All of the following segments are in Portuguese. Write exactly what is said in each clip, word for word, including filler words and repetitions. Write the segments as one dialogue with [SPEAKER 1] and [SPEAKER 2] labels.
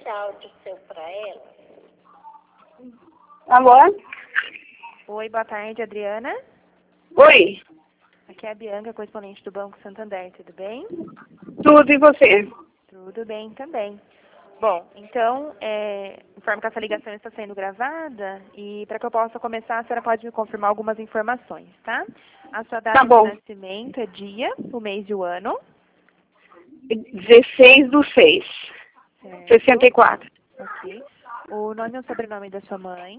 [SPEAKER 1] esse áudio seu para ela.
[SPEAKER 2] Alô?
[SPEAKER 3] Oi, boa tarde, Adriana.
[SPEAKER 2] Oi,
[SPEAKER 3] Aqui é a Bianca, correspondente do Banco Santander, tudo bem?
[SPEAKER 2] tudo e você?
[SPEAKER 3] Tudo bem também. Bom, então, é, informo que essa ligação está sendo gravada e para que eu possa começar, a senhora pode me confirmar algumas informações, tá? A sua data
[SPEAKER 2] Tá bom.
[SPEAKER 3] de nascimento é dia, o mês e o ano.
[SPEAKER 2] dezesseis do seis,
[SPEAKER 3] Certo.
[SPEAKER 2] sessenta e quatro.
[SPEAKER 3] Ok. O nome e o sobrenome da sua mãe.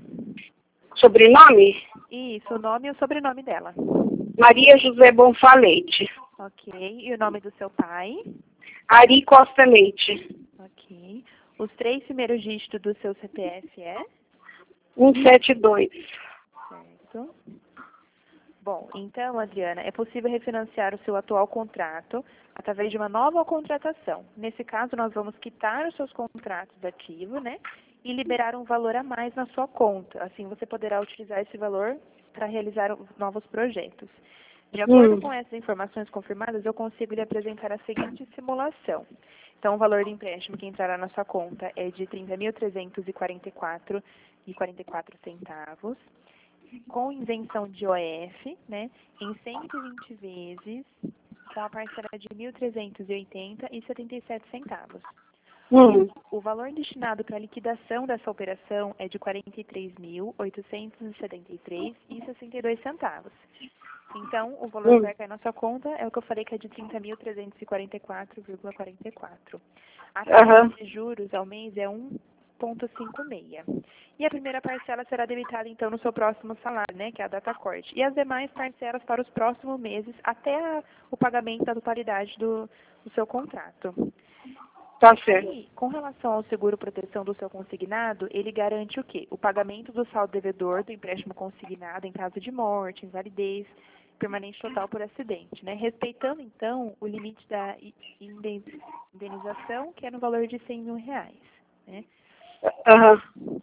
[SPEAKER 2] Sobrenome?
[SPEAKER 3] Isso, o nome e o sobrenome dela.
[SPEAKER 2] Maria José Bonfá Leite.
[SPEAKER 3] Ok. E o nome do seu pai.
[SPEAKER 2] Ari Costa Leite.
[SPEAKER 3] Ok. Os três primeiros dígitos do seu C P F é?
[SPEAKER 2] cento e setenta e dois.
[SPEAKER 3] Certo. Bom, então, Adriana, é possível refinanciar o seu atual contrato através de uma nova contratação. Nesse caso, nós vamos quitar os seus contratos de ativo, né? E liberar um valor a mais na sua conta. Assim, você poderá utilizar esse valor para realizar novos projetos. De acordo
[SPEAKER 2] Hum.
[SPEAKER 3] com essas informações confirmadas, eu consigo lhe apresentar a seguinte simulação. Então, o valor do empréstimo que entrará na sua conta é de trinta mil trezentos e quarenta e quatro reais e quarenta e quatro centavos, com isenção de O F, né, em cento e vinte vezes, com a parcela de mil trezentos e oitenta reais e setenta e sete centavos.
[SPEAKER 2] Hum.
[SPEAKER 3] O valor destinado para a liquidação dessa operação é de quarenta e três mil oitocentos e setenta e três reais e sessenta e dois centavos. Então, o valor que
[SPEAKER 2] Hum.
[SPEAKER 3] vai cair na sua conta é o que eu falei, que é de trinta mil trezentos e quarenta e quatro reais e quarenta e quatro centavos. A taxa
[SPEAKER 2] Aham.
[SPEAKER 3] de juros ao mês é um vírgula cinquenta e seis. E a primeira parcela será debitada, então, no seu próximo salário, né, que é a data corte. E as demais parcelas para os próximos meses, até a, o pagamento da totalidade do, do seu contrato.
[SPEAKER 2] Tá certo.
[SPEAKER 3] E, com relação ao seguro proteção do seu consignado, ele garante o quê? O pagamento do saldo devedor do empréstimo consignado em caso de morte, invalidez, permanente total por acidente, né? Respeitando, então, o limite da i- inden- indenização, que é no valor de cem mil reais, né?
[SPEAKER 2] Aham.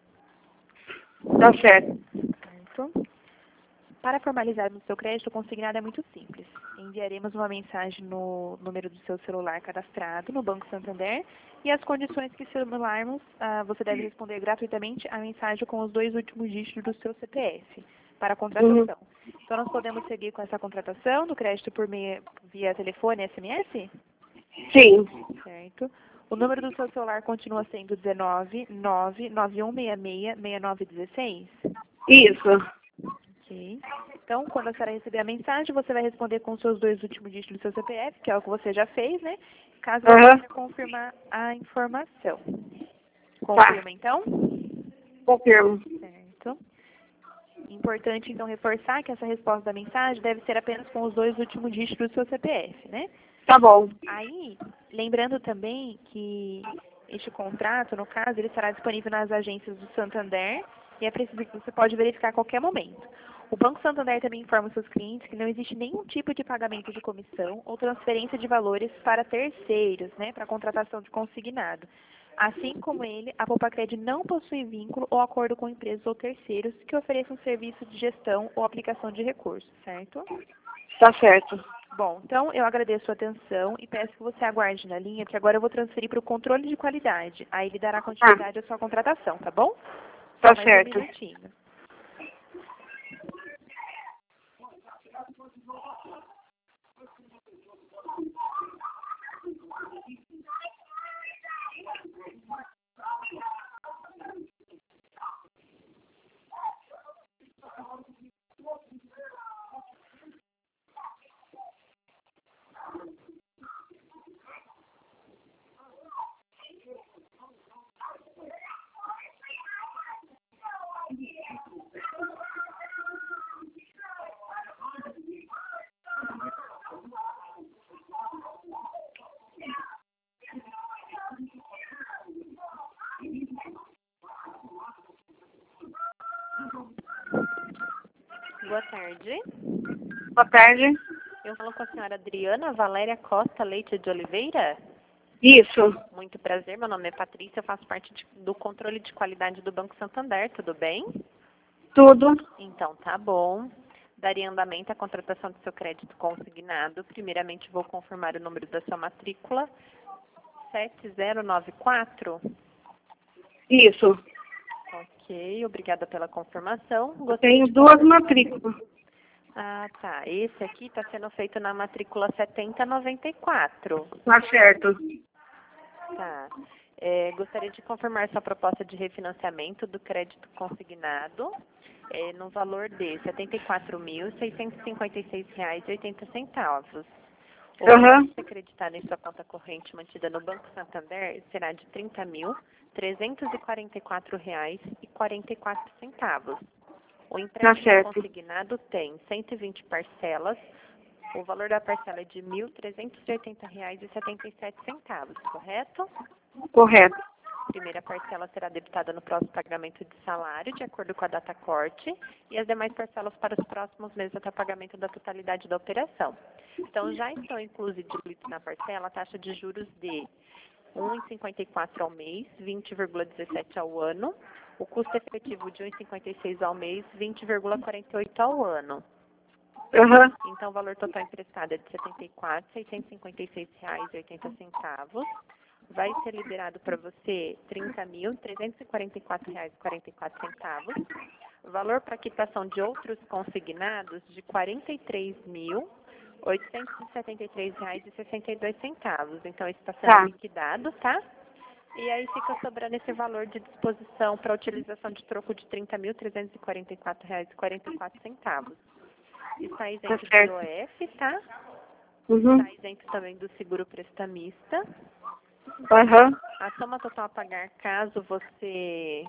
[SPEAKER 2] Tá certo.
[SPEAKER 3] Certo? Para formalizar o seu crédito, o consignado é muito simples. Enviaremos uma mensagem no número do seu celular cadastrado no Banco Santander e as condições que simularmos, ah, você deve responder gratuitamente a mensagem com os dois últimos dígitos do seu C P F para a contratação.
[SPEAKER 2] Uhum.
[SPEAKER 3] Então, nós podemos seguir com essa contratação do crédito por meia, via telefone e S M S?
[SPEAKER 2] Sim.
[SPEAKER 3] Certo. O número do seu celular continua sendo dezenove, nove, nove um seis seis, seis nove um seis?
[SPEAKER 2] Isso.
[SPEAKER 3] Ok. Então, quando a senhora receber a mensagem, você vai responder com os seus dois últimos dígitos do seu C P F, que é o que você já fez, né? Caso você
[SPEAKER 2] Aham.
[SPEAKER 3] queira confirmar a informação. Confirma, então?
[SPEAKER 2] Confirmo.
[SPEAKER 3] Certo. Importante, então, reforçar que essa resposta da mensagem deve ser apenas com os dois últimos dígitos do seu C P F, né?
[SPEAKER 2] Tá bom.
[SPEAKER 3] Aí, lembrando também que este contrato, no caso, ele estará disponível nas agências do Santander e é preciso que você pode verificar a qualquer momento. O Banco Santander também informa os seus clientes que não existe nenhum tipo de pagamento de comissão ou transferência de valores para terceiros, né, para contratação de consignado. Assim como ele, a Poupacred não possui vínculo ou acordo com empresas ou terceiros que ofereçam serviço de gestão ou aplicação de recursos, certo?
[SPEAKER 2] Tá certo.
[SPEAKER 3] Bom, então eu agradeço a sua atenção e peço que você aguarde na linha, que agora eu vou transferir para o controle de qualidade. Aí ele dará continuidade à sua contratação, tá bom? Só
[SPEAKER 2] Tá
[SPEAKER 3] mais
[SPEAKER 2] certo.
[SPEAKER 3] um minutinho. Boa tarde.
[SPEAKER 2] Boa tarde.
[SPEAKER 3] Eu falo com a senhora Adriana Valéria Costa Leite de Oliveira.
[SPEAKER 2] Isso.
[SPEAKER 3] Muito prazer, meu nome é Patrícia, eu faço parte de- do controle de qualidade do Banco Santander, tudo bem?
[SPEAKER 2] Tudo.
[SPEAKER 3] Então, tá bom. Daria andamento à contratação do seu crédito consignado. Primeiramente, vou confirmar o número da sua matrícula. sete zero nove quatro.
[SPEAKER 2] Isso.
[SPEAKER 3] Ok, obrigada pela confirmação. Gostaria
[SPEAKER 2] Tenho
[SPEAKER 3] de
[SPEAKER 2] duas
[SPEAKER 3] confirmar-
[SPEAKER 2] matrículas.
[SPEAKER 3] Ah, tá. Esse aqui está sendo feito na matrícula setenta noventa e quatro.
[SPEAKER 2] Tá certo.
[SPEAKER 3] Tá. É, gostaria de confirmar sua proposta de refinanciamento do crédito consignado é, no valor de setenta e quatro mil, seiscentos e cinquenta e seis reais e oitenta centavos. O valor
[SPEAKER 2] Aham.
[SPEAKER 3] a ser acreditado em sua conta corrente mantida no Banco Santander será de trinta mil, trezentos e quarenta e quatro reais e quarenta e quatro centavos. O empréstimo
[SPEAKER 2] certo.
[SPEAKER 3] consignado tem cento e vinte parcelas. O valor da parcela é de mil trezentos e oitenta reais e setenta e sete centavos, correto?
[SPEAKER 2] Correto.
[SPEAKER 3] A primeira parcela será debitada no próximo pagamento de salário, de acordo com a data corte, e as demais parcelas para os próximos meses até o pagamento da totalidade da operação. Então, já estão inclusos e diluídos na parcela a taxa de juros de um vírgula cinquenta e quatro ao mês, vinte vírgula dezessete ao ano, o custo efetivo de um vírgula cinquenta e seis ao mês, vinte vírgula quarenta e oito ao ano.
[SPEAKER 2] Aham.
[SPEAKER 3] Então, o valor total emprestado é de setenta e quatro mil, seiscentos e cinquenta e seis reais e oitenta centavos. Vai ser liberado para você trinta mil, trezentos e quarenta e quatro reais e quarenta e quatro centavos. O valor para quitação de outros consignados de quarenta e três mil, oitocentos e setenta e três reais e sessenta e dois centavos. Então, isso está sendo
[SPEAKER 2] Tá.
[SPEAKER 3] liquidado, tá? E aí fica sobrando esse valor de disposição para utilização de troco de trinta mil, trezentos e quarenta e quatro reais e quarenta e quatro centavos. Está isento de
[SPEAKER 2] certo.
[SPEAKER 3] I O F, tá?
[SPEAKER 2] Uhum.
[SPEAKER 3] Está isento também do seguro prestamista.
[SPEAKER 2] Aham.
[SPEAKER 3] A soma total a pagar caso você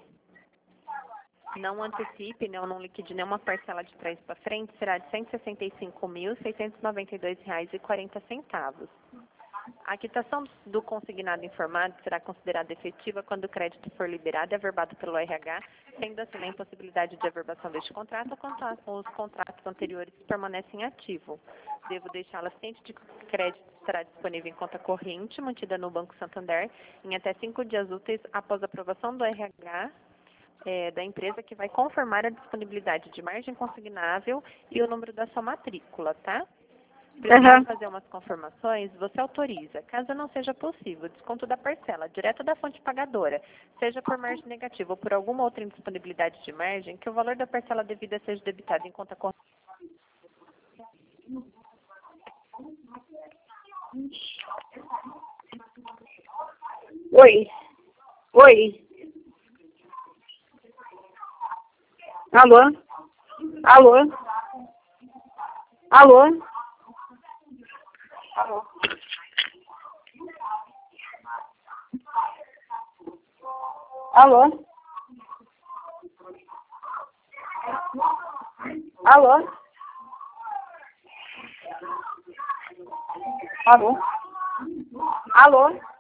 [SPEAKER 3] não antecipe, né, ou não liquide nenhuma parcela de trás para frente, será de cento e sessenta e cinco mil, seiscentos e noventa e dois reais e quarenta centavos. A quitação do consignado informado será considerada efetiva quando o crédito for liberado e averbado pelo R H, sendo assim na impossibilidade de averbação deste contrato, os contratos anteriores permanecem ativos. Devo deixá-la ciente de que o crédito estará disponível em conta corrente, mantida no Banco Santander, em até cinco dias úteis após a aprovação do R H é, da empresa, que vai confirmar a disponibilidade de margem consignável e o número da sua matrícula, tá? Preciso
[SPEAKER 2] Aham.
[SPEAKER 3] fazer umas confirmações, você autoriza, caso não seja possível, desconto da parcela, direto da fonte pagadora, seja por margem negativa ou por alguma outra indisponibilidade de margem, que o valor da parcela devida seja debitado em conta corrente.
[SPEAKER 2] Oi. Oi. Alô? Alô? Alô? Alô? Alô? Alô? Alô? Alô?